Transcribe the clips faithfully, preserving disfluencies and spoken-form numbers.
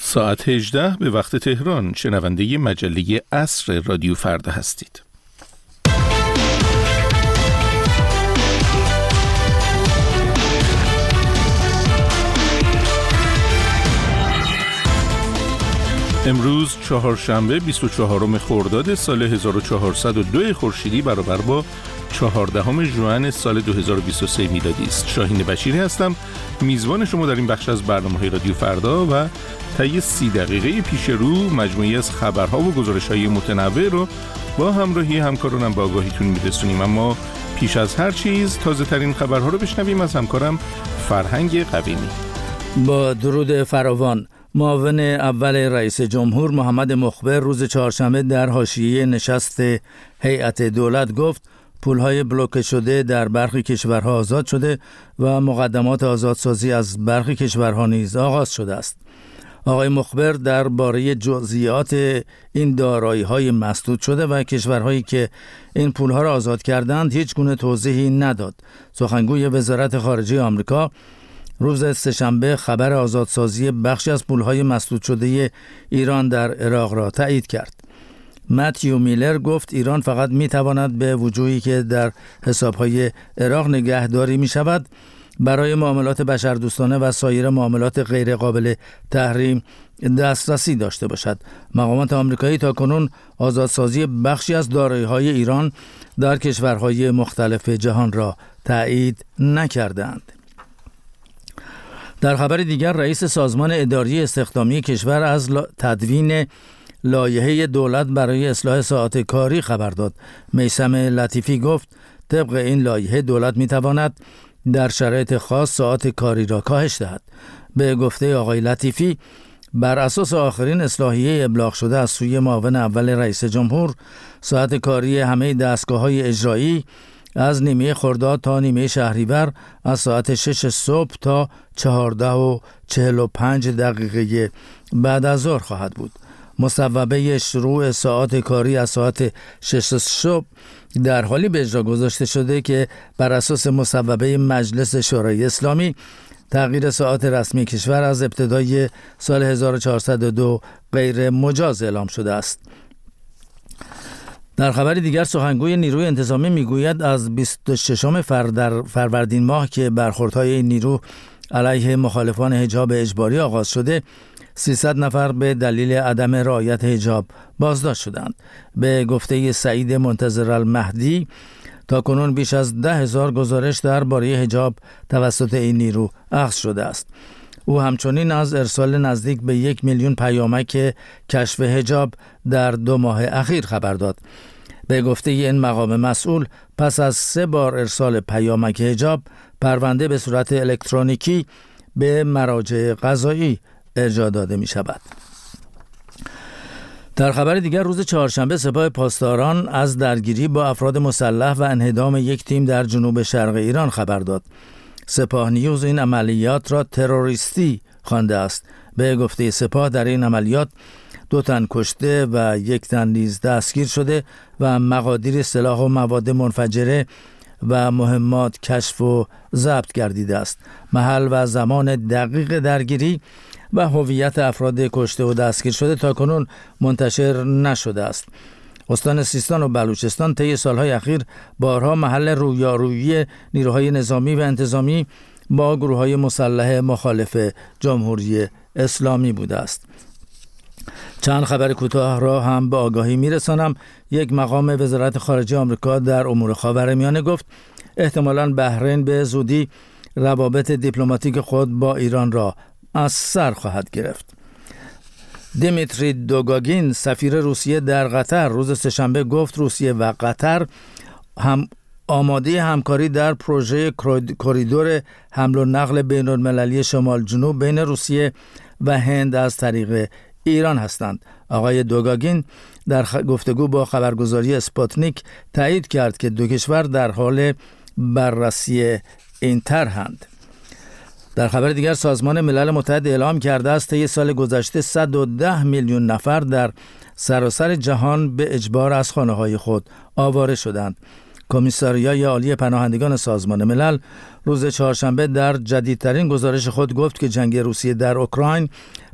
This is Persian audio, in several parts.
ساعت هجده به وقت تهران. شنونده مجله عصر رادیو فردا هستید. امروز چهارشنبه بیست و چهارم خرداد سال هزار و چهارصد و دو خورشیدی برابر با چهاردهم ژوئن سال دو هزار و بیست و سه میلادی است. شاهین بشیری هستم، میزبان شما در این بخش از برنامه‌های رادیو فردا و طی سی دقیقه پیش رو مجموعی از خبرها و گزارش‌های متنوع رو با همراهی همکارانم به آگاهیتون میرسونیم. اما پیش از هر چیز تازه‌ترین خبرها رو بشنویم از همکارم فرهنگ قویمی. با درود فراوان، معاون اول رئیس جمهور محمد مخبر روز چهارشنبه در حاشیه نشست هیئت دولت گفت پولهای بلوکه شده در برخی کشورها آزاد شده و مقدمات آزادسازی از برخی کشورها نیز آغاز شده است. آقای مخبر درباره جزئیات این دارایی‌های مسدود شده و کشورهایی که این پولها را آزاد کردند هیچ گونه توضیحی نداد. سخنگوی وزارت خارجه آمریکا روز سه‌شنبه خبر آزادسازی بخشی از پولهای مسدود شده ایران در عراق را تایید کرد. متیو میلر گفت ایران فقط میتواند به وجوهی که در حسابهای عراق نگهداری می شود برای معاملات بشردوستانه و سایر معاملات غیر قابل تحریم دسترسی داشته باشد. مقامات آمریکایی تاکنون آزادسازی بخشی از دارایی‌های ایران در کشورهای مختلف جهان را تایید نکردند. در خبر دیگر، رئیس سازمان اداری استخدامی کشور از تدوین لایحه دولت برای اصلاح ساعات کاری خبر داد. میثم لطیفی گفت طبق این لایحه دولت میتواند در شرایط خاص ساعات کاری را کاهش دهد. به گفته آقای لطیفی، بر اساس آخرین اصلاحیه ابلاغ شده از سوی معاون اول رئیس جمهور، ساعت کاری همه دستگاه‌های اجرایی از نیمه خرداد تا نیمه شهریور از ساعت شش صبح تا چهارده و چهل و پنج دقیقه بعد از ظهر خواهد بود. مصوبه شروع ساعت کاری از ساعت شش صبح در حالی به اجرا گذاشته شده که بر اساس مصوبه مجلس شورای اسلامی تغییر ساعت رسمی کشور از ابتدای سال هزار و چهارصد و دو غیر مجاز اعلام شده است. در خبر دیگر، سخنگوی نیروی انتظامی میگوید از بیست و ششم فروردین ماه که برخوردهای این نیرو علیه مخالفان حجاب اجباری آغاز شده، سیصد نفر به دلیل عدم رعایت حجاب بازداشت شدند. به گفته سعید منتظر المهدی تاکنون بیش از ده هزار گزارش درباره حجاب توسط این نیرو اخذ شده است. او همچنین از ارسال نزدیک به یک میلیون پیامک کشف حجاب در دو ماه اخیر خبر داد. به گفته این مقام مسئول، پس از سه بار ارسال پیامک حجاب، پرونده به صورت الکترونیکی به مراجع قضایی ارجاع داده می شود. در خبر دیگر، روز چهارشنبه سپاه پاسداران از درگیری با افراد مسلح و انهدام یک تیم در جنوب شرق ایران خبر داد. سپاه نیوز این عملیات را تروریستی خوانده است. به گفته سپاه در این عملیات دو تن کشته و یک تن نیز دستگیر شده و مقادیر سلاح و مواد منفجره و مهمات کشف و ضبط گردیده است. محل و زمان دقیق درگیری و هویت افراد کشته و دستگیر شده تاکنون منتشر نشده است. استان سیستان و بلوچستان طی سالهای اخیر بارها محل رویارویی نیروهای نظامی و انتظامی با گروه‌های مسلح مخالف جمهوری اسلامی بوده است. چند خبر کوتاه را هم به آگاهی میرسانم. یک مقام وزارت خارجه آمریکا در امور خاورمیانه گفت احتمالاً بحرین به زودی روابط دیپلماتیک خود با ایران را از سر خواهد گرفت. دیمیتری دوگاگین سفیر روسیه در قطر روز سه‌شنبه گفت روسیه و قطر هم آماده همکاری در پروژه کریدور حمل و نقل بین‌المللی شمال جنوب بین روسیه و هند از طریق ایران هستند. آقای دوگاگین در گفتگو با خبرگزاری اسپوتنیک تایید کرد که دو کشور در حال بررسی این طرحند. در خبر دیگر، سازمان ملل متحد اعلام کرده است طی سال گذشته صد و ده میلیون نفر در سراسر جهان به اجبار از خانه‌های خود آواره شدند. کمیساریای عالی پناهندگان سازمان ملل روز چهارشنبه در جدیدترین گزارش خود گفت که جنگ روسیه در اوکراین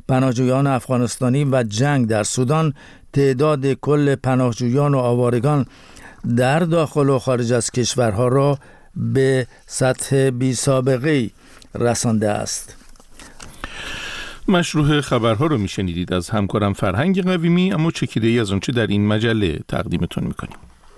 پناهجویان افغانستانی و جنگ در سودان تعداد کل پناهجویان و آوارگان در داخل و خارج از کشورها را به سطح بی سابقه‌ای رسانده است. مشروع خبرها رو میشنیدید از همکارم فرهنگ قویمی، اما چکیده ای از اونچه در این مجله تقدیمتون میکنیم.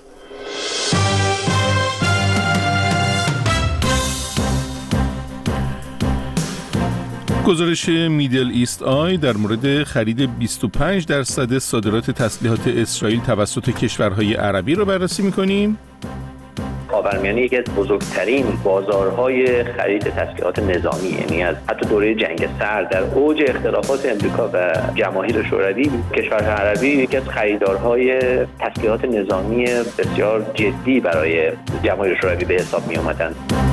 گزارش میدل ایست آی در مورد خرید بیست و پنج درصد صادرات تسلیحات اسرائیل توسط کشورهای عربی رو بررسی میکنیم. خاورمیانه یکی از بزرگترین بازارهای خرید تسلیحات نظامی، یعنی از حتی دوره جنگ سرد در اوج اختلافات امریکا و جماهیر شوروی، کشورهای عربی یکی از خریدارهای تسلیحات نظامی بسیار جدی برای جماهیر شوروی به حساب می آمدند.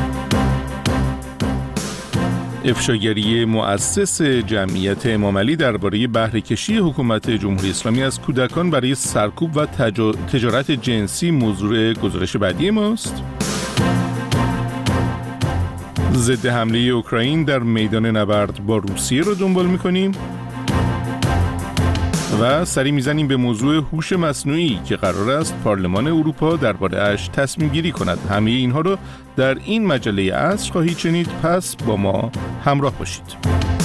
افشاگری مؤسس جمعیت امام علی درباره بهره کشی حکومت جمهوری اسلامی از کودکان برای سرکوب و تجا... تجارت جنسی موضوع گزارش بعدی ماست. ضد حمله اوکراین در میدان نبرد با روسیه رو دنبال می‌کنیم و سری میزنیم به موضوع هوش مصنوعی که قرار است پارلمان اروپا درباره اش تصمیم گیری کند. همه اینها رو در این مجله عصر خواهید شنید، پس با ما همراه باشید.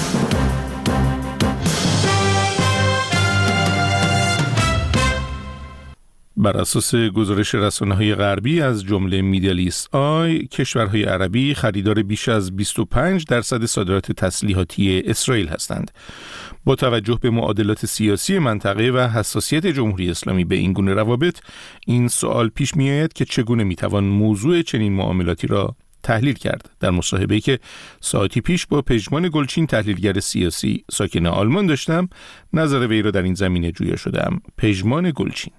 بر اساس گزارش رسانه‌های غربی از جمله میدل ایست آی، کشورهای عربی خریدار بیش از بیست و پنج درصد صادرات تسلیحاتی اسرائیل هستند. با توجه به معادلات سیاسی منطقه و حساسیت جمهوری اسلامی به این گونه روابط، این سوال پیش می آید که چگونه می توان موضوع چنین معاملاتی را تحلیل کرد. در مصاحبه‌ای که ساعتی پیش با پژمان گلچین تحلیلگر سیاسی ساکن آلمان داشتم، نظر وی را در این زمینه جویا شدم. پژمان گلچین: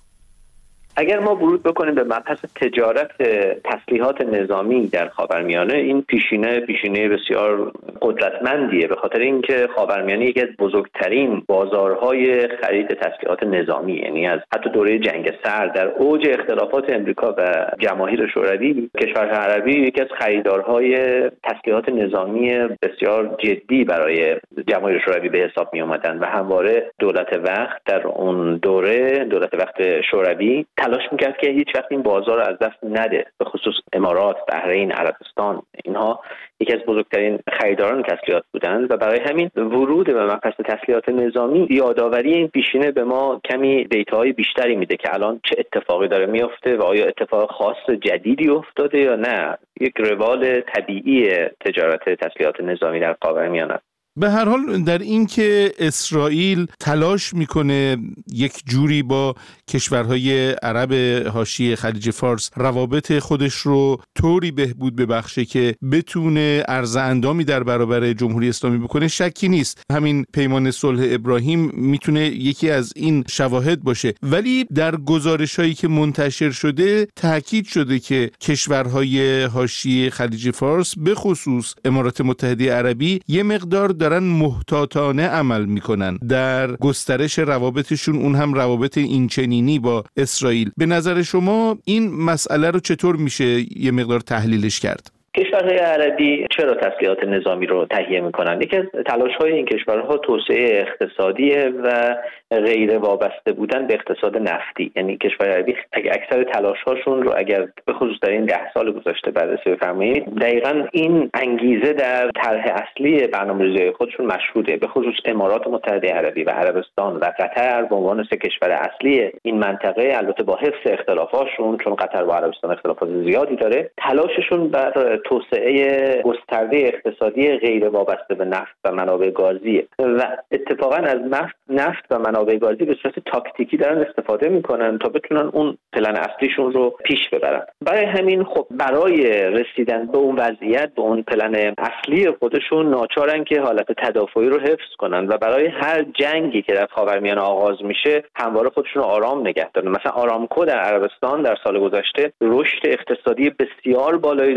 اگر ما ورود بکنیم به مبحث تجارت تسلیحات نظامی در خاورمیانه، این پیشینه پیشینه بسیار قدرتمندیه، به خاطر اینکه خاورمیانه یکی از بزرگترین بازارهای خرید تسلیحات نظامی، یعنی از حتی دوره جنگ سرد در اوج اختلافات امریکا و جماهیر شوروی، کشورهای عربی یکی از خریدارهای تسلیحات نظامی بسیار جدی برای جماهیر شوروی به حساب می آمدند و همواره دولت وقت در اون دوره، دولت وقت شوروی، تلاش میکرد که هیچ وقت این بازار رو از دست نده. به خصوص امارات، بحرین، عربستان، اینها یکی از بزرگترین خریداران تسلیحات بودند و برای همین ورود به مبحث تسلیحات نظامی، یادآوری این پیشینه به ما کمی دیتاهای بیشتری میده که الان چه اتفاقی داره میفته و آیا اتفاق خاص جدیدی افتاده یا نه یک روال طبیعی تجارت تسلیحات نظامی در خاورمیانه. به هر حال در این که اسرائیل تلاش میکنه یک جوری با کشورهای عرب حاشیه خلیج فارس روابط خودش رو طوری بهبود ببخشه که بتونه عرض اندامی در برابر جمهوری اسلامی بکنه، شکی نیست. همین پیمان صلح ابراهیم میتونه یکی از این شواهد باشه، ولی در گزارش‌هایی که منتشر شده تاکید شده که کشورهای حاشیه خلیج فارس به خصوص امارات متحده عربی یه مقدار دارن محتاطانه عمل میکنن در گسترش روابطشون، اون هم روابط اینچنینی با اسرائیل. به نظر شما این مسئله رو چطور میشه یه مقدار تحلیلش کرد؟ کشورهای عربی چرا تسلیحات نظامی رو تهیه میکنن؟ یکی از تلاش‌های این کشورها توسعه اقتصادیه و غیر وابسته بودن به اقتصاد نفتی. یعنی کشورهای عربی اکثر تلاش‌هاشون رو اگر به خصوص در این ده سال گذشته بررسی بفرمایید، دقیقاً این انگیزه در طرح اصلی برنامه‌ریزی خودشون مشهوده. به خصوص امارات متحده عربی و عربستان و قطر به عنوان سه کشور اصلی این منطقه، البته با حفظ اختلافاتشون، چون قطر با عربستان اختلافات زیادی داره، تلاششون بر توسعه گسترده اقتصادی غیر وابسته به نفت و منابع گازیه و اتفاقا از نفت و منابع گازی به صورت تاکتیکی دارن استفاده میکنن تا بتونن اون پلن اصلیشون رو پیش ببرن. برای همین خب برای رسیدن به اون وضعیت، به اون پلن اصلی خودشون، ناچارن که حالت تدافعی رو حفظ کنن و برای هر جنگی که در خاورمیانه آغاز میشه همواره خودشون رو آرام نگه دارن. مثلا آرامکو در عربستان در سال گذشته رشد اقتصادی بسیار بالایی داشت و به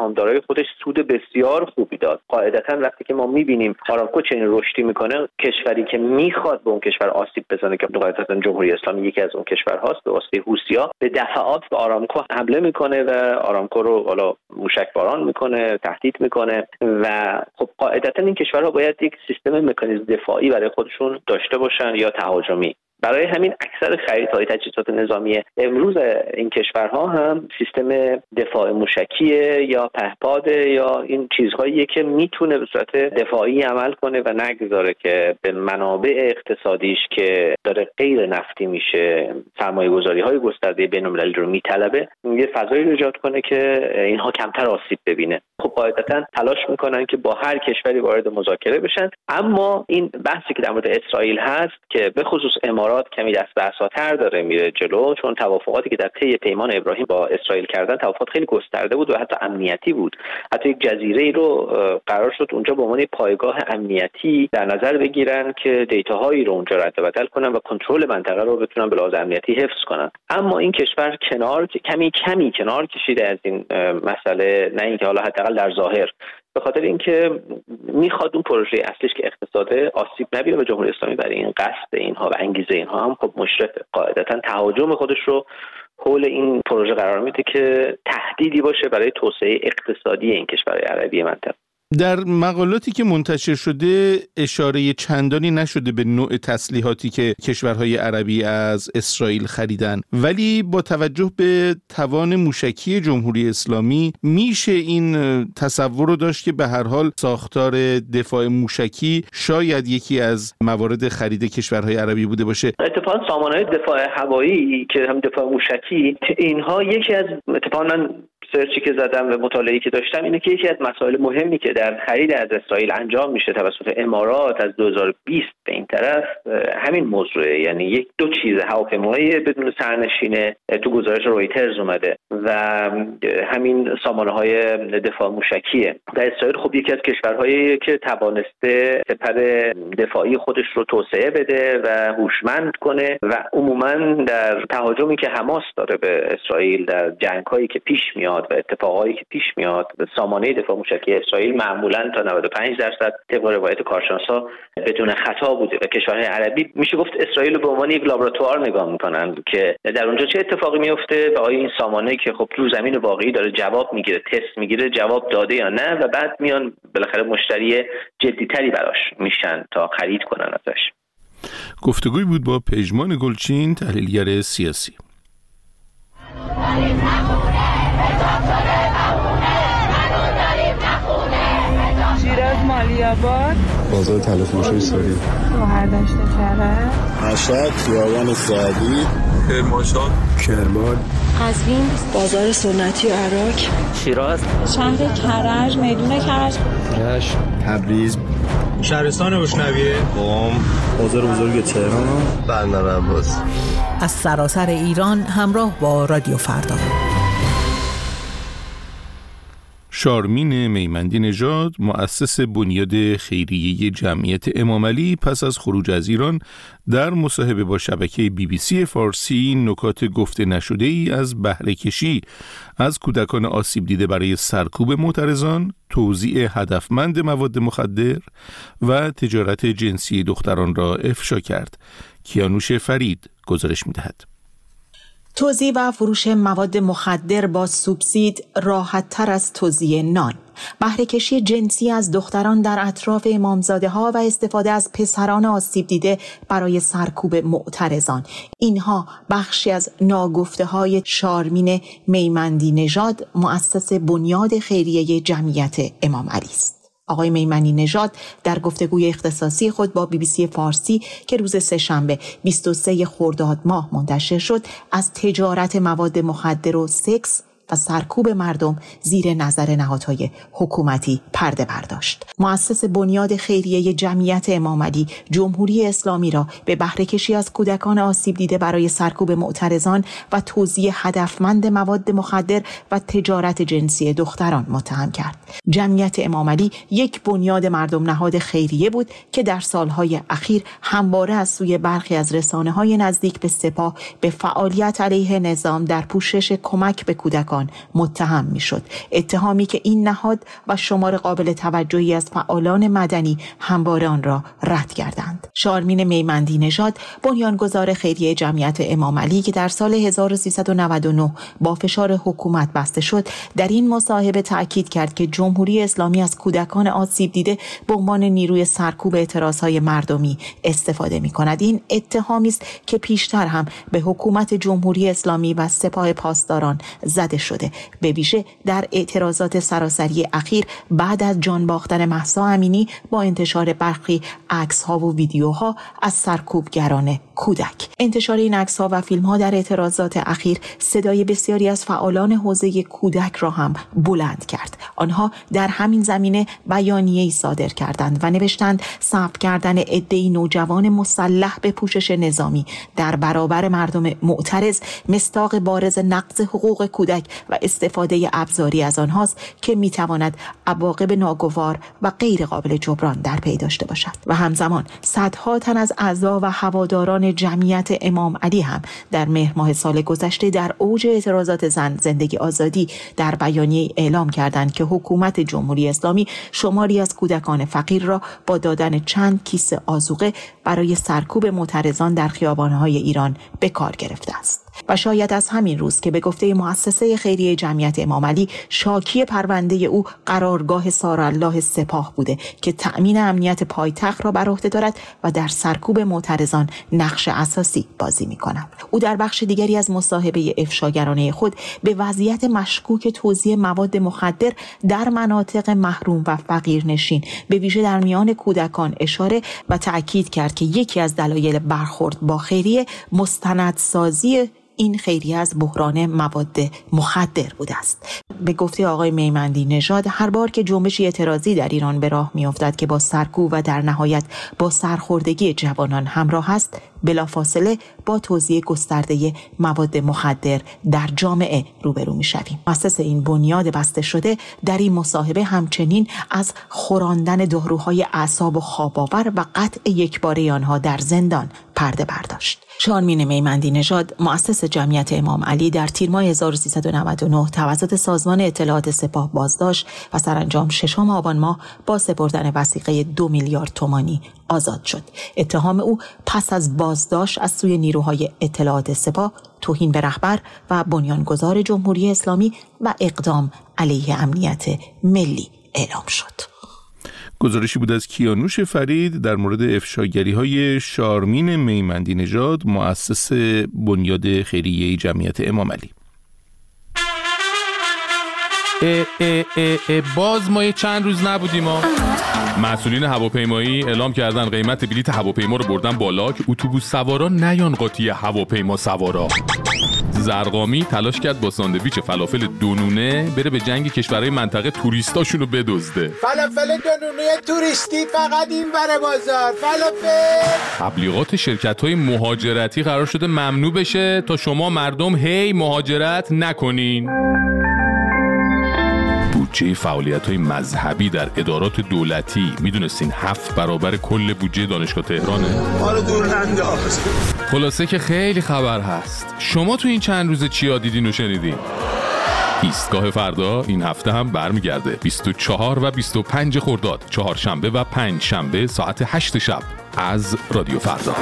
سهامدارای خودش سود بسیار خوبی داد. قاعدتاً وقتی که ما می‌بینیم آرامکو چنین رشدی میکنه، کشوری که میخواد به اون کشور آسیب بزنه که قاعدتاً جمهوری اسلامی یکی از اون کشورهاست، به واسطه حوثی‌ها به دفعات به آرامکو حمله میکنه و آرامکو رو حالا موشکباران میکنه، تهدید میکنه و خب قاعدتاً این کشورها باید یک سیستم مکانیزم دفاعی برای خودشون داشته باشن یا تهاجمی. برای همین اکثر خریدهای تجهیزات نظامی امروز این کشورها هم سیستم دفاع موشکیه یا پهپاده یا این چیزهاییه که میتونه به صورت دفاعی عمل کنه و نگذاره که به منابع اقتصادیش که داره غیر نفتی میشه، سرمایه گذاری های گسترده بین المللی رو میطلبه، یه فضایی رو ایجاد کنه که اینها کمتر آسیب ببینه. خب قاعدتا تلاش میکنن که با هر کشوری وارد مذاکره بشن، اما این بحثی که در مورد اسرائیل هست که به خصوص امارات کمی دست به عصاتر داره میره جلو، چون توافقاتی که در طی پیمان ابراهیم با اسرائیل کردن توافقات خیلی گسترده بود و حتی امنیتی بود. حتی یک جزیره رو قرار شد اونجا به عنوان پایگاه امنیتی در نظر بگیرن که دیتاهایی رو اونجا رد و بدل کنن و کنترل منطقه رو بتونن به لحاظ امنیتی حفظ کنن. اما این کشور کنار کمی کمی کنار کشیده از این مسئله، نه اینکه حالا حداقل در ظاهر، به خاطر اینکه میخواد اون پروژه اصلیش که اقتصاد آسیب نبینه و جمهوری اسلامی برای این قصد اینها و انگیزه اینها هم خب مشرفه. قاعدتا تهاجم خودش رو حول این پروژه قرار میده که تهدیدی باشه برای توسعه اقتصادی این کشورهای عربی منطقه. در مقالاتی که منتشر شده اشاره چندانی نشده به نوع تسلیحاتی که کشورهای عربی از اسرائیل خریدن، ولی با توجه به توان موشکی جمهوری اسلامی میشه این تصور رو داشت که به هر حال ساختار دفاع موشکی شاید یکی از موارد خرید کشورهای عربی بوده باشه. اتفاقا سامانه‌های دفاع هوایی که هم دفاع موشکی، اینها یکی از اتفاقا سرچی که زدم و مطالعه‌ای که داشتم اینه که یکی از مسائل مهمی که در خرید از اسرائیل انجام میشه توسط امارات از دو هزار و بیست به این طرف همین موضوعه، یعنی یک دو چیز هواپیمایی بدون سرنشینه تو گزارش رویترز اومده و همین سامانه‌های دفاع موشکیه. و اسرائیل خب یکی از کشورهایی که توانسته سپر دفاعی خودش رو توسعه بده و هوشمند کنه و عموما در تهاجمی که حماس داره به اسرائیل، در جنگ‌هایی که پیش میاد و اتفاقایی که پیش میاد، سامانه دفاع موشکی اسرائیل معمولاً تا نود و پنج درصد طبق روایت کارشناسا بدون خطا بوده و کشورهای عربی میشه گفت اسرائیل رو به عنوان یک لابراتوار نگاه میکنن که در اونجا چه اتفاقی میفته و آیا این سامانه که خب رو زمین واقعی داره جواب میگیره، تست میگیره، جواب داده یا نه، و بعد میان بالاخره مشتری جدی‌تری براش میشن تا خرید کنن ازش. گفتگوی بود با پژمان گلچین، تحلیلگر سیاسی. شیراز مالی‌آباد، بازار تلفروشی سوری، گوهردشت کرج، مشهد، خیابان سعدی، کرمانشاه، کرمان، قزوین، بازار سنتی عراق، شیراز، شهر کرج، میدون کرج، رشت، تبریز، شهرستان اشنویه، قم، بازار بزرگ تهران، بندر عباس. از سراسر ایران همراه با رادیو فردا. شارمین میمندی نژاد، مؤسس بنیاد خیریه جمعیت امام علی، پس از خروج از ایران در مصاحبه با شبکه بی بی سی فارسی نکات گفته نشده ای از بهره کشی از کودکان آسیب دیده برای سرکوب معترضان، توزیع هدفمند مواد مخدر و تجارت جنسی دختران را افشا کرد. کیانوش فرید گزارش می‌دهد. توزیع و فروش مواد مخدر با سوبسید راحت تر از توزیع نان، بهره کشی جنسی از دختران در اطراف امامزاده ها و استفاده از پسران آسیب دیده برای سرکوب معترضان، اینها بخشی از ناگفته های شارمین میمندی نژاد، مؤسس بنیاد خیریه جمعیت امام علی است. آقای میمندی نژاد در گفتگوی اختصاصی خود با بی بی سی فارسی که روز سه‌شنبه بیست و سوم خرداد ماه منتشر شد، از تجارت مواد مخدر و سکس و سرکوب مردم زیر نظر نهادهای حکومتی پرده برداشت. مؤسس بنیاد خیریه جمعیت امام علی جمهوری اسلامی را به بهره کشی از کودکان آسیب دیده برای سرکوب معترضان و توزیع هدفمند مواد مخدر و تجارت جنسی دختران متهم کرد. جمعیت امام علی یک بنیاد مردم نهاد خیریه بود که در سالهای اخیر همواره از سوی برخی از رسانه‌های نزدیک به سپاه به فعالیت علیه نظام در پوشش کمک به کودکان کودکان متهم میشد. اتهامی که این نهاد و شمار قابل توجهی از فعالان مدنی همواره آن را رد کردند. شارمین میمندی نژاد، بنیانگذار خیریه جمعیت امام علی که در سال هزار و سیصد و نود و نه با فشار حکومت بسته شد، در این مصاحبه تأکید کرد که جمهوری اسلامی از کودکان آسیب دیده به عنوان نیروی سرکوب اعتراضهای مردمی استفاده می‌کند. این اتهامی است که پیشتر هم به حکومت جمهوری اسلامی و سپاه پاسداران زده شده، به ویژه در اعتراضات سراسری اخیر بعد از جان باختن مهسا امینی با انتشار برخی عکس‌ها و ویدیوها از سرکوبگران کودک. انتشار این عکس‌ها و فیلم‌ها در اعتراضات اخیر صدای بسیاری از فعالان حوزه کودک را هم بلند کرد. آنها در همین زمینه بیانیه‌ای صادر کردند و نوشتند ثبت کردن عده‌ای نوجوان مسلح به پوشش نظامی در برابر مردم معترض مصداق بارز نقض حقوق کودک و استفاده ابزاری از آنهاست که میتواند عواقب ناگوار و غیر قابل جبران در پی داشته باشد. و همزمان صدها تن از اعضا و هواداران جمعیت امام علی هم در مهر ماه سال گذشته در اوج اعتراضات زن زندگی آزادی در بیانیه اعلام کردند که حکومت جمهوری اسلامی شماری از کودکان فقیر را با دادن چند کیسه آذوقه برای سرکوب معترضان در خیابان‌های ایران به کار گرفته است. و شاید از همین روز که به گفته مؤسسه خیریه جمعیت امام علی شاکی پرونده او قرارگاه سارالله سپاه بوده که تأمین امنیت پایتخت را بر عهده دارد و در سرکوب معترضان نقش اساسی بازی می‌کند. او در بخش دیگری از مصاحبه افشاگرانه خود به وضعیت مشکوک توزیع مواد مخدر در مناطق محروم و فقیرنشین به ویژه در میان کودکان اشاره و تأکید کرد که یکی از دلایل برخورد با خیریه مستندسازی این خیریه از بحران مواد مخدر بوده است. به گفته آقای میمندی نژاد، هر بار که جنبش اعتراضی در ایران به راه میافتد که با سرکوب و در نهایت با سرخوردگی جوانان همراه است، بلافاصله با توزیع گسترده مواد مخدر در جامعه روبرو میشویم. اساس این بنیاد بسته شده در این مصاحبه همچنین از خوراندن داروهای اعصاب و خواب‌آور و قطع یکباره آنها در زندان پرده برداشت. شارمین میمندی نژاد، مؤسس جمعیت امام علی، در تیر ماه هزار و سیصد و نود و نه توسط سازمان اطلاعات سپاه بازداشت و سرانجام ششم آبان ماه با سپردن وثیقه دو میلیارد تومانی آزاد شد. اتهام او پس از بازداشت از سوی نیروهای اطلاعات سپاه توهین به رهبر و بنیانگذار جمهوری اسلامی و اقدام علیه امنیت ملی اعلام شد. گزارشی بود از کیانوش فرید در مورد افشاگری‌های شارمین میمندی نژاد، مؤسس بنیاد خیریه جمعیت امام علی. اه اه اه اه باز ما یه چند روز نبودیم ما. مسئولین هواپیمایی اعلام کردن قیمت بلیت هواپیما رو بردن بالا که اتوبوس سوارا نیان قاطی هواپیما سوارا. زرقامی تلاش کرد با ساندویچ فلافل دونونه بره به جنگ کشورهای منطقه توریستاشون رو بدزده. فلافل دونونه توریستی فقط این بره بازار. فلافل تبلیغات شرکت‌های مهاجرتی قرار شده ممنوع بشه تا شما مردم هی مهاجرت نکنین. بودجه فعالیت‌های مذهبی در ادارات دولتی میدونستین هفت برابر کل بودجه دانشگاه تهرانه؟ حالا دور ننداز. خلاصه که خیلی خبر هست. شما تو این چند روز چیا دیدین و شنیدین؟ ایستگاه فردا این هفته هم برمیگرده. بیست و چهار و بیست و پنج خرداد، چهارشنبه و پنج شنبه ساعت هشت شب از رادیو فردا.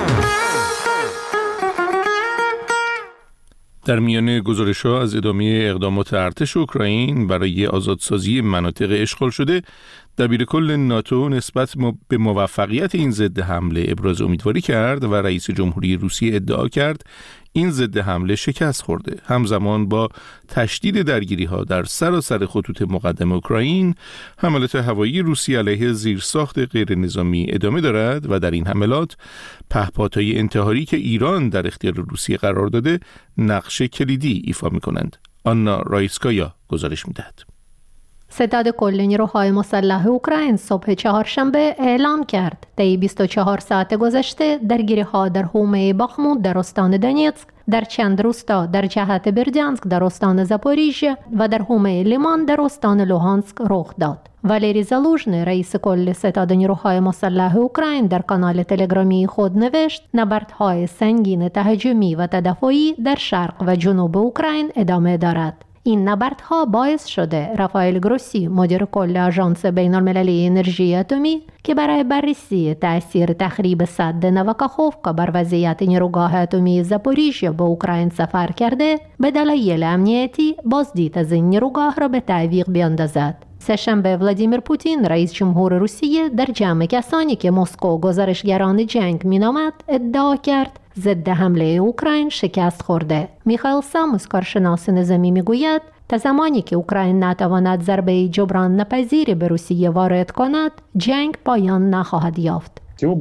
در میان گزارش‌ها از ادامه اقدامات ارتش اوکراین برای آزادسازی مناطق اشغال شده، دبیرکل ناتو نسبت به موفقیت این ضد حمله ابراز امیدواری کرد و رئیس جمهوری روسیه ادعا کرد این ضد حمله شکست خورده. همزمان با تشدید درگیری‌ها در سراسر خطوط مقدم اوکراین، حملات هوایی روسیه علیه زیرساخت غیر نظامی ادامه دارد و در این حملات پهپادهای انتحاری که ایران در اختیار روسیه قرار داده نقش کلیدی ایفا می‌کنند. آنا رایسکایا گزارش می‌دهد. ستاد کل نیروهای مسلح اوکراین صبح چهارشنبه اعلام کرد طی بیست و چهار ساعت گذشته درگیری‌ها در حومه باخموت در استان دونیتسک، در چند روستا در جهت برجانسک در استان زاپوریژیه و در حومه لیمان در استان لوهانسک رخ داد. والری زالوژنی، رئیس کل ستاد نیروهای مسلح اوکراین، در کانال تلگرامی خود نوشت نبردهای سنگین تهاجمی و تدافعی در شرق و جنوب اوکراین ادامه دارد. این نبردها باعث شده رافائل گروسی مدیر کل آژانس بین‌المللی انرژی اتمی که برای بررسی تأثیر تخریب سد نوکاخوفکا بر وضعیت نیروگاه اتمی زاپوریژیا به اوکراین سفر کرده به دلایل امنیتی بازدید از این نیروگاه را به تعویق بیاندازد. سه‌شنبه ولادیمیر پوتین رئیس جمهور روسیه در جمع کسانی که مسکو گزارشگران جنگ مینامد ادعا کرد ضد حمله اوکراین شکست خورده. میخائیل ساموس کارشناس نظامی میگوید تا زمانی که اوکراین نتواند ضربه جبران ناپذیری به روسیه وارد کند جنگ پایان نخواهد یافت.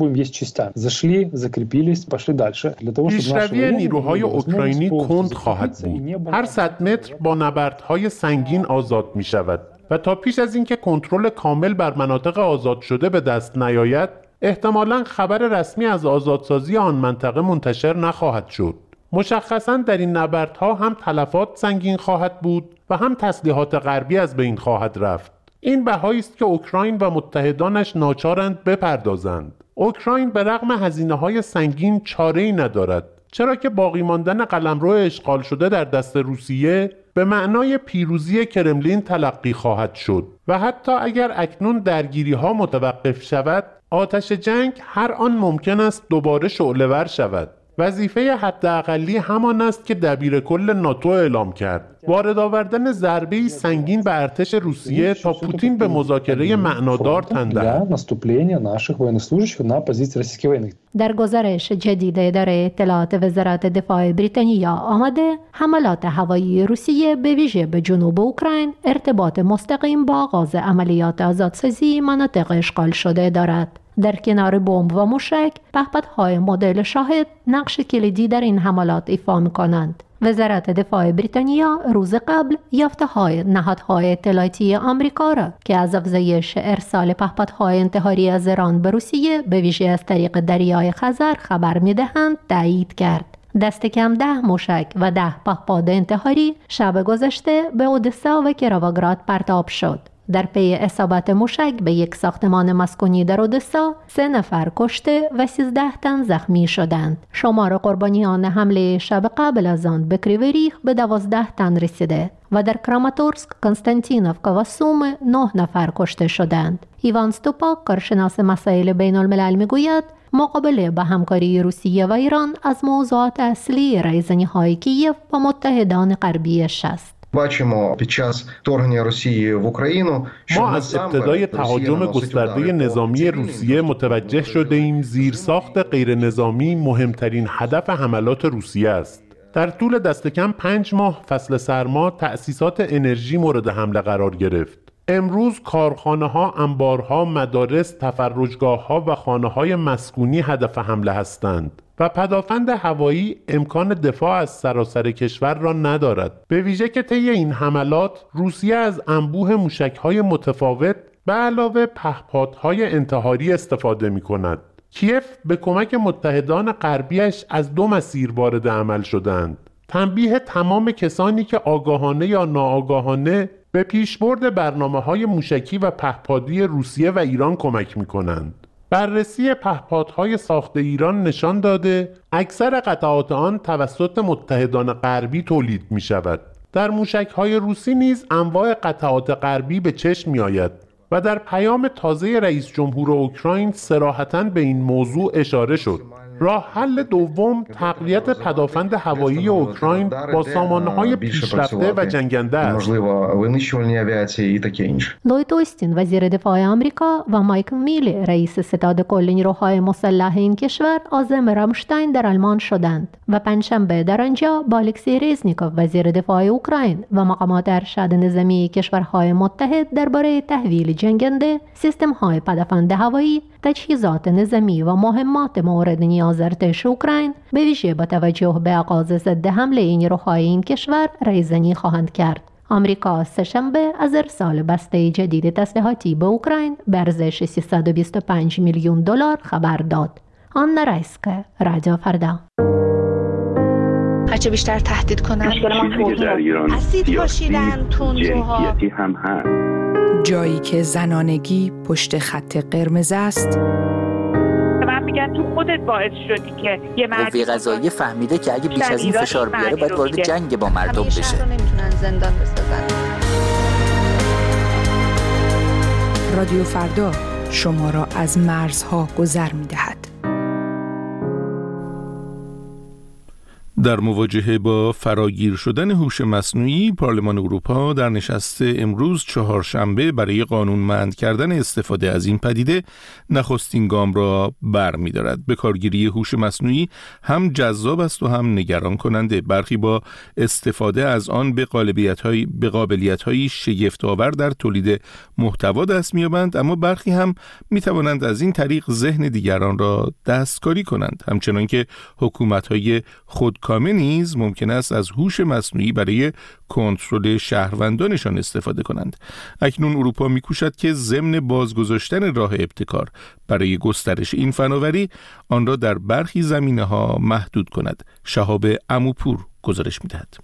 پیشروی نیروهای اوکراینی کند خواهد بود. هر صد متر با نبردهای سنگین آزاد می شود و تا پیش از اینکه کنترل کامل بر مناطق آزاد شده به دست نیاید احتمالاً خبر رسمی از آزادسازی آن منطقه منتشر نخواهد شد. مشخصاً در این نبردها هم تلفات سنگین خواهد بود و هم تسلیحات غربی از بین خواهد رفت. این بهایی است که اوکراین و متحدانش ناچارند بپردازند. اوکراین به رغم هزینه‌های سنگین چاره‌ای ندارد، چرا که باقی ماندن قلمرو اشغال شده در دست روسیه به معنای پیروزی کرملین تلقی خواهد شد و حتی اگر اکنون درگیری‌ها متوقف شود، آتش جنگ هر آن ممکن است دوباره شعله‌ور شود. وظیفه حداقلی همان است که دبیر کل ناتو اعلام کرد: وارد آوردن ضربه‌ای سنگین به ارتش روسیه تا پوتین به مذاکره معنادار تن دهد. در گزارش جدید اداره اطلاعات وزارت دفاع بریتانیا آمده حملات هوایی روسیه به ویژه به جنوب اوکراین ارتباط مستقیم با آغاز عملیات آزادسازی مناطق اشغال شده دارد. در کنار بمب و موشک، پهپادهای مدل شاهد نقش کلیدی در این حملات ایفا می‌کنند. وزارت دفاع بریتانیا روز قبل یافته‌های نهادهای اطلاعاتی آمریکا را که از افزایش ارسال پهپادهای انتحاری از ایران به روسیه به ویژه از طریق دریای خزر خبر می‌دهند تایید کرد. دست کم ده موشک و ده پهپاد انتحاری شب گذشته به اودسا و کراوگراد پرتاب شد. در پی اصابت موشک به یک ساختمان مسکونی در اودسا سه نفر کشته و سیزده تن زخمی شدند. شمار قربانیان حمله شب قبل از آن به کریوریخ به دوازده تن رسیده و در کراماتورسک، کنستانتینوفکا و سوم نه نفر کشته شدند. ایوان ستوپاک کارشناس مسائل بین الملل میگوید مقابله با همکاری روسیه و ایران از موضوعات اصلی رایزنی‌های کیف و متحدان غربیش است. ما از ابتدای تهاجم گسترده نظامی روسیه متوجه شده ایم زیرساخت غیر نظامی مهمترین هدف حملات روسیه است. در طول دست کم پنج ماه فصل سرما تأسیسات انرژی مورد حمله قرار گرفت. امروز کارخانه‌ها، انبارها، مدارس، تفرجگاه‌ها و خانه‌های مسکونی هدف حمله هستند و پدافند هوایی امکان دفاع از سراسر کشور را ندارد. به ویژه که طی این حملات روسیه از انبوه موشک‌های متفاوت به علاوه پهپادهای انتحاری استفاده می‌کند. کیف به کمک متحدان غربیش از دو مسیر وارد عمل شدند. تنبیه تمام کسانی که آگاهانه یا ناآگاهانه به پیشبرد برنامه‌های موشکی و پهپادی روسیه و ایران کمک می‌کنند. بررسی پهپادهای ساخت ایران نشان داده اکثر قطعات آن توسط متحدان غربی تولید می‌شود. در موشک‌های روسی نیز انواع قطعات غربی به چشم می‌آید و در پیام تازه رئیس جمهور اوکراین صراحتاً به این موضوع اشاره شد. راه حل دوم تقویت پدافند هوایی اوکراین با سامانه‌های پیشرفته و جنگنده است. لوید اوستین وزیر دفاع آمریکا و مایکل میلی رئیس ستاد کل نیروهای مسلح این کشور عازم رامشتاین در آلمان شدند و پنجشنبه در آنجا با الکسی ریزنیکوف وزیر دفاع اوکراین و مقامات ارشد نظامی کشورهای متحد درباره تحویل جنگنده، سیستم‌های پدافند هوایی، تجهیزات نظامی و مهمات مورد نیاز ارتش اوکراین به ویژه با توجه به آغاز ضد حمله نیروهای این کشور ریزنی خواهند کرد. آمریکا سه‌شنبه از ارسال بسته جدید تسلیحاتی به اوکراین به ارزش سیصد و بیست و پنج میلیون دلار خبر داد. آنا رایسکه، رادیو فردا. هرچه بیشتر تهدید کنن اسید پاشیدن تندروها هم هست. جایی که زنانگی پشت خط قرمز است. من میگن تو خودت باعث شدی که یه مرد قوه قضاییه فهمیده که اگه بیش از این فشار بیاره باید وارد جنگ با مردم بشه. زندان بسازن. رادیو فردا شما را از مرزها گذر می‌دهد. در مواجهه با فراگیر شدن هوش مصنوعی، پارلمان اروپا در نشست امروز چهارشنبه برای قانونمند کردن استفاده از این پدیده نخستین گام را برمی‌دارد. به کارگیری هوش مصنوعی هم جذاب است و هم نگران کننده. برخی با استفاده از آن به قابلیت‌های به قابلیت‌های شگفت‌آور در تولید محتوا دست می‌یابند، اما برخی هم می‌توانند از این طریق ذهن دیگران را دستکاری کنند. همچنان که حکومت‌های خود کامه نیز ممکن است از هوش مصنوعی برای کنترل شهروندانشان استفاده کنند. اکنون اروپا می‌کوشد که ضمن بازگذاشتن راه ابتکار برای گسترش این فناوری، آن را در برخی زمینه‌ها محدود کند. شهاب عموپور گزارش می‌دهد.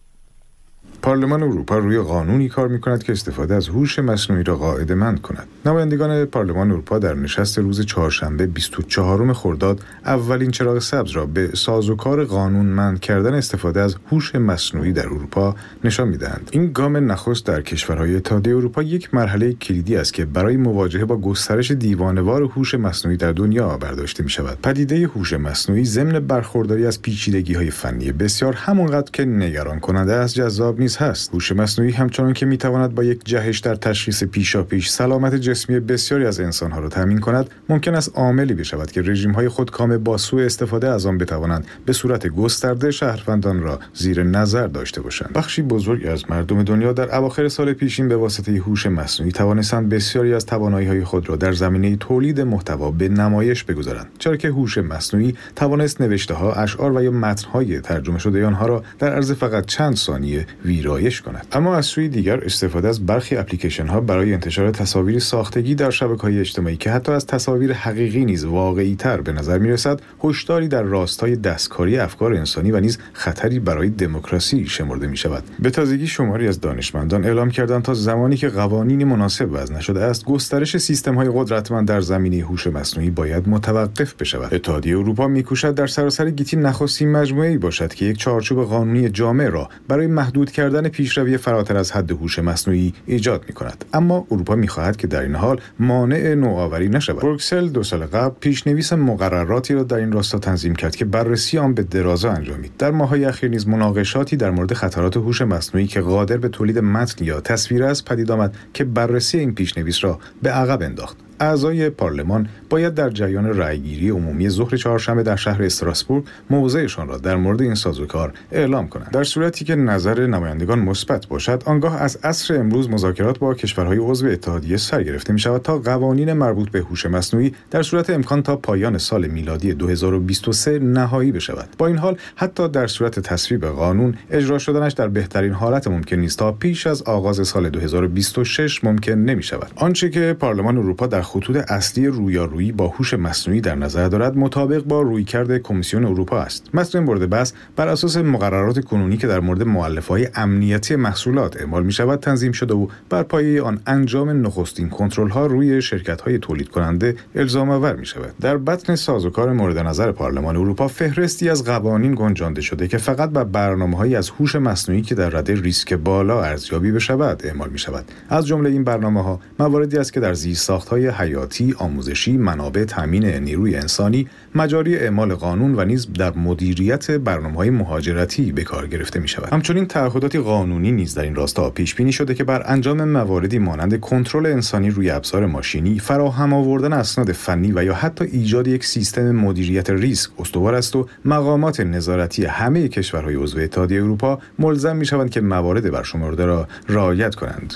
پارلمان اروپا روی قانونی کار می‌کند که استفاده از هوش مصنوعی را قاعده‌مند کند. نمایندگان پارلمان اروپا در نشست روز چهارشنبه بیست و چهارم خرداد اولین چراغ سبز را به سازوکار قانونمند کردن استفاده از هوش مصنوعی در اروپا نشان می‌دهند. این گام نخست در کشورهای اتحادیه اروپا یک مرحله کلیدی است که برای مواجهه با گسترش دیوانه‌وار هوش مصنوعی در دنیا برداشته می‌شود. پدیده هوش مصنوعی ضمن برخورداری از پیچیدگی‌های فنی بسیار همانقدر که نگران کننده است جذاب نیز هست. هوش مصنوعی همچنان که میتواند با یک جهش در تشخیص پیشاپیش سلامت جسمی بسیاری از انسانها را تضمین کند، ممکن است عاملی بشود که رژیم‌های خودکامه با سوء استفاده از آن بتوانند به صورت گسترده شهروندان را زیر نظر داشته باشند. بخشی بزرگی از مردم دنیا در اواخر سال پیشین به واسطه هوش مصنوعی توانستند بسیاری از توانایی‌های خود را در زمینه تولید محتوا به نمایش بگذارند، چرا که هوش مصنوعی توانست نوشته‌ها، اشعار و یا متن‌های ترجمه شده آنها را در عرض فقط چند ثانیه ویرایش کند. اما از سوی دیگر استفاده از برخی اپلیکیشن‌ها برای انتشار تصاویر ساختگی در شبکه‌های اجتماعی که حتی از تصاویر حقیقی نیز واقعی‌تر به نظر می‌رسد، هشداری در راستای دستکاری افکار انسانی و نیز خطری برای دموکراسی شمرده می‌شود. به تازگی شماری از دانشمندان اعلام کردند تا زمانی که قوانین مناسب وضع نشده است، گسترش سیستم‌های قدرتمند در زمینه هوش مصنوعی باید متوقف بشود. اتحادیه اروپا می‌کوشد در سراسر گیتی نخستین مجموعه‌ای باشد که یک چارچوب قانونی جامع را برای محدود کردن پیشروی فراتر از حد هوش مصنوعی ایجاد می‌کند. اما اروپا می‌خواهد که در این حال مانع نوآوری نشود. بروکسل دو سال قبل پیشنویس مقرراتی را در این راستا تنظیم کرد که بررسی آن به درازا انجامید. در ماه‌های اخیر نیز مناقشاتی در مورد خطرات هوش مصنوعی که قادر به تولید متن یا تصویر است پدید آمد که بررسی این پیشنویس را به عقب انداخت. اعضای پارلمان باید در جریان رأیگیری عمومی ظهر چهارشنبه در شهر استراسبورگ موضعشان را در مورد این سازوکار اعلام کنند. در صورتی که نظر نمایندگان مثبت باشد، آنگاه از عصر امروز مذاکرات با کشورهای عضو اتحادیه سر گرفته می شود تا قوانین مربوط به هوش مصنوعی در صورت امکان تا پایان سال میلادی دو هزار و بیست و سه نهایی بشود. با این حال حتی در صورت تصویب قانون، اجرا شدنش در بهترین حالت ممکن نیست تا پیش از آغاز سال دو هزار و بیست و شش ممکن نمی شود. آنچه که پارلمان اروپا در خطوط اصلی رویارویی با هوش مصنوعی در نظر دارد مطابق با رویکرد کمیسیون اروپا است. متن مورد بحث بر اساس مقررات کنونی که در مورد مؤلفه‌های امنیتی محصولات اعمال می‌شود تنظیم شده و بر پایه آن انجام نخستین کنترل‌ها روی شرکت‌های تولید کننده الزام آور می‌شود. در بطن سازوکار مورد نظر پارلمان اروپا فهرستی از قوانین گنجانده شده که فقط بر برنامه‌هایی از هوش مصنوعی که در رده ریسک بالا ارزیابی بشود اعمال می‌شود. از جمله این برنامه‌ها مواردی است که در زیرساخت‌های حیاتی، آموزشی، منابع تامین نیروی انسانی، مجاری اعمال قانون و نیز در مدیریت برنامه‌های مهاجرتی به کار گرفته می‌شود. همچنین تعهداتی قانونی نیز در این راستا پیش بینی شده که بر انجام مواردی مانند کنترل انسانی روی ابزار ماشینی، فراهم آوردن اسناد فنی و یا حتی ایجاد یک سیستم مدیریت ریسک استوار است و مقامات نظارتی همه کشورهای عضو اتحادیه اروپا ملزم می‌شوند که موارد برشمرده را رعایت کنند.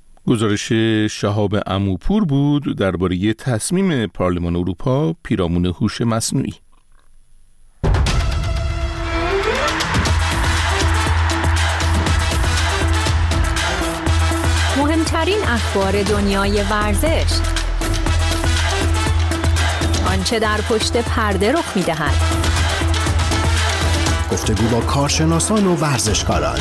گزارش شهاب عموپور بود درباره تصمیم پارلمان اروپا پیرامون هوش مصنوعی. مهمترین اخبار دنیای ورزش، آنچه در پشت پرده رخ می‌دهد، گفتگو با کارشناسان و ورزشکاران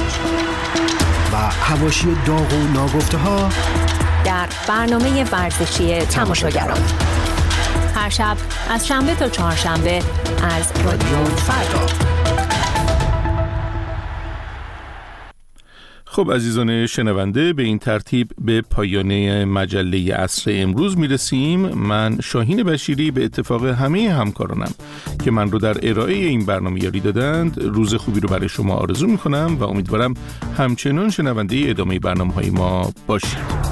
و حواشی داغ و ناگفته ها در برنامه ورزشی تماشاگران، هر شب از شنبه تا چهارشنبه از رادیو فردا. خب عزیزان شنونده، به این ترتیب به پایان مجله عصر امروز میرسیم. من شاهین بشیری به اتفاق همه همکارانم که من رو در ارائه این برنامه یاری دادند روز خوبی رو برای شما آرزو میکنم و امیدوارم همچنان شنونده ادامه برنامه‌های ما باشید.